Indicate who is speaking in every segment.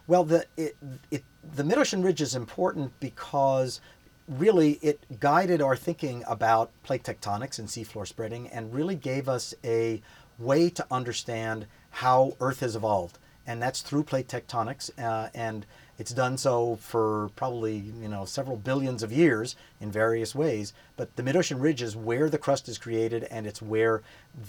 Speaker 1: Well, the mid-ocean ridge is important because really it guided our thinking about plate tectonics and seafloor spreading and really gave us a way to understand how Earth has evolved. And that's through plate tectonics. And it's done so for probably, several billions of years in various ways. But the mid-ocean ridge is where the crust is created, and it's where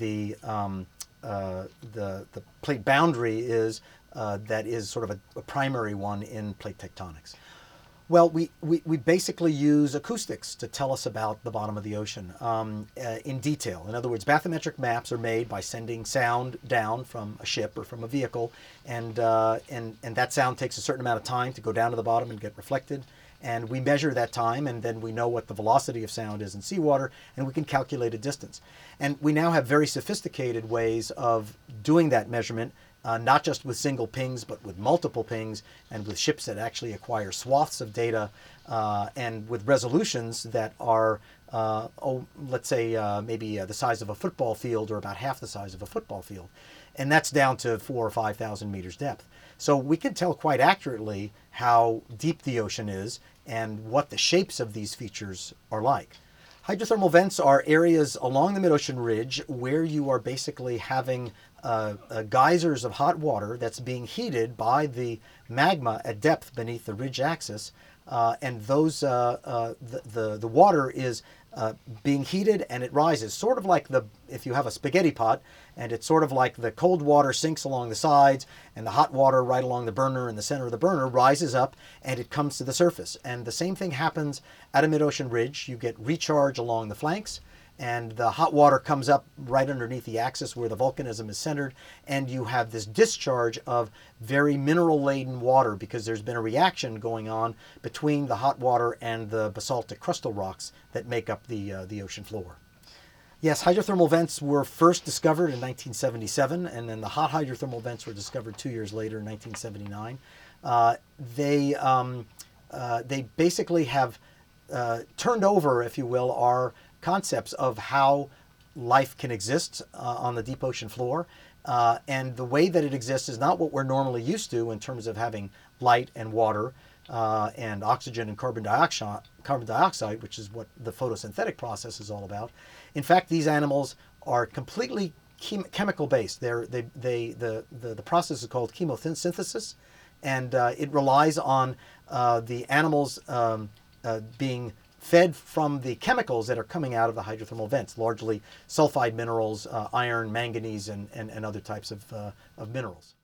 Speaker 1: the plate boundary is, that is sort of a primary one in plate tectonics. Well, we basically use acoustics to tell us about the bottom of the ocean in detail. In other words, bathymetric maps are made by sending sound down from a ship or from a vehicle, and that sound takes a certain amount of time to go down to the bottom and get reflected. And we measure that time, and then we know what the velocity of sound is in seawater, and we can calculate a distance. And we now have very sophisticated ways of doing that measurement, not just with single pings, but with multiple pings, and with ships that actually acquire swaths of data, and with resolutions that are, let's say, maybe the size of a football field, or about half the size of a football field. And that's down to 4,000 or 5,000 meters depth. So we can tell quite accurately how deep the ocean is and what the shapes of these features are like. Hydrothermal vents are areas along the mid-ocean ridge where you are basically having geysers of hot water that's being heated by the magma at depth beneath the ridge axis, and the water is being heated, and it rises, sort of like if you have a spaghetti pot, and it's sort of like the cold water sinks along the sides, and the hot water right along the burner in the center of the burner rises up, and it comes to the surface. And the same thing happens at a mid-ocean ridge. You get recharge along the flanks, and the hot water comes up right underneath the axis where the volcanism is centered, and you have this discharge of very mineral-laden water because there's been a reaction going on between the hot water and the basaltic crustal rocks that make up the ocean floor. Yes, hydrothermal vents were first discovered in 1977, and then the hot hydrothermal vents were discovered 2 years later in 1979. They basically have turned over, if you will, our concepts of how life can exist on the deep ocean floor. And the way that it exists is not what we're normally used to in terms of having light and water and oxygen and carbon dioxide, which is what the photosynthetic process is all about. In fact, these animals are completely chemical based. The process is called chemosynthesis, and it relies on the animals being fed from the chemicals that are coming out of the hydrothermal vents, largely sulfide minerals, iron, manganese, and other types of minerals.